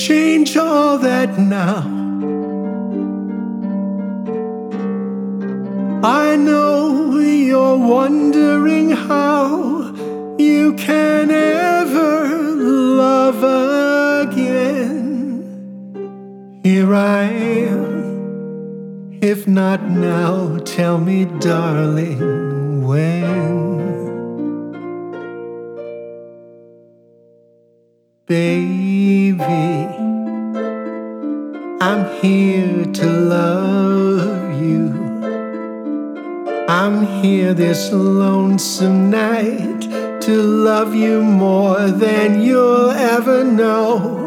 change all that now. I know you're wondering how you can ever love again. Here I am, if not now, tell me, darling, when? Baby, I'm here to love you. I'm here this lonesome night to love you more than you'll ever know.